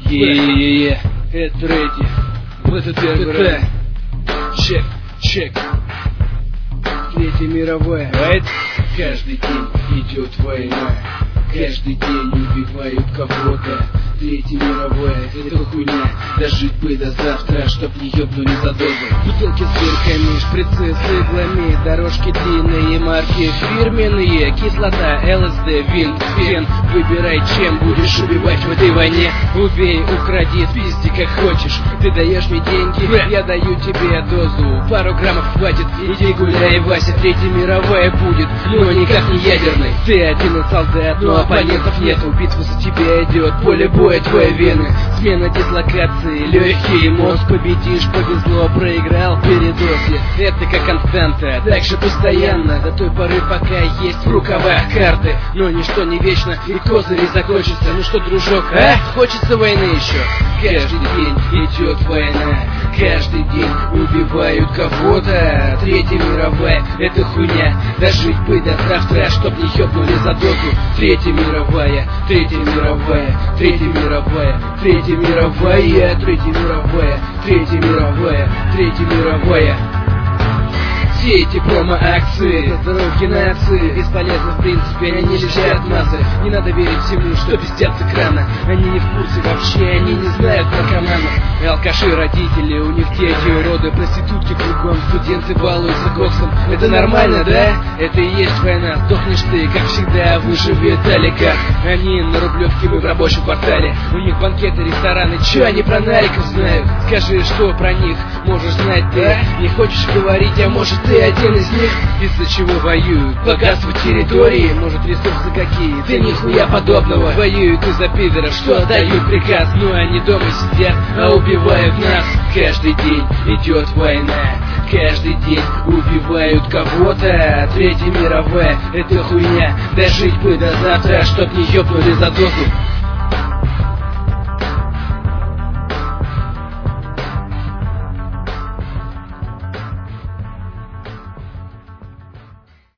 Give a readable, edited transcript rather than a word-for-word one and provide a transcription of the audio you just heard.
Это Рэдди. Вот это первый раз. Чек, чек. Третья мировая. Right? Каждый день идет война. Каждый день убивают кого-то. Третья мировая, это хуйня. Дожить бы до завтра, чтоб не ёбнули за дозу. Бутылки с дырками, шприцы с иглами, дорожки длинные, марки фирменные, кислота, ЛСД, винт, фен. Выбирай, чем будешь убивать в этой войне. Убей, укради, пизди как хочешь. Ты даешь мне деньги, я даю тебе дозу. Пару граммов хватит, иди гуляй, Вася. Третья мировая будет, но никак не ядерной. Ты один солдат, но оппонентов нету. Битва за тебя идет, поле боя твои вены. Смена дислокации, легкий мозг. Победишь, повезло, проиграл, передозе. Это как константа, так же постоянно. До той поры, пока есть в рукавах карты. Но ничто не вечно, и козыри закончатся. Ну что, дружок, а? Хочется войны еще? Каждый день идет война. Каждый день убивают кого-то. Третья мировая, это хуйня. Дожить бы до завтра, чтоб не ёбнули за дозу. Третья мировая, третья мировая, третья мировая, третья мировая, третья мировая, третья мировая, третья мировая. Все эти промо-акции, здоровье нации, бесполезно в принципе, они лишают массы. Не надо верить всему, что пиздят с экрана. Они не в курсе вообще, они не знают наркоманов. Алкаши, родители, у них дети, уроды, проститутки кругом, студенты балуются коксом. Это нормально, да? Это и есть война, сдохнешь ты, как всегда, выживет олигарх. Они на Рублевке, вы в рабочем квартале. У них банкеты, рестораны, чё они про нариков знают? Скажи, что про них можешь знать ты? Не хочешь говорить, а может ты один из них? Из-за чего воюют? Богатство территории, может ресурсы какие? Да нихуя подобного. Воюют из-за пидоров, что отдают приказ. Но они дома сидят, а убивают нас. Каждый день идет война. Каждый день убивают кого-то. Третья мировая, это хуйня. Дожить бы до завтра, чтоб не ёбнули за дозу.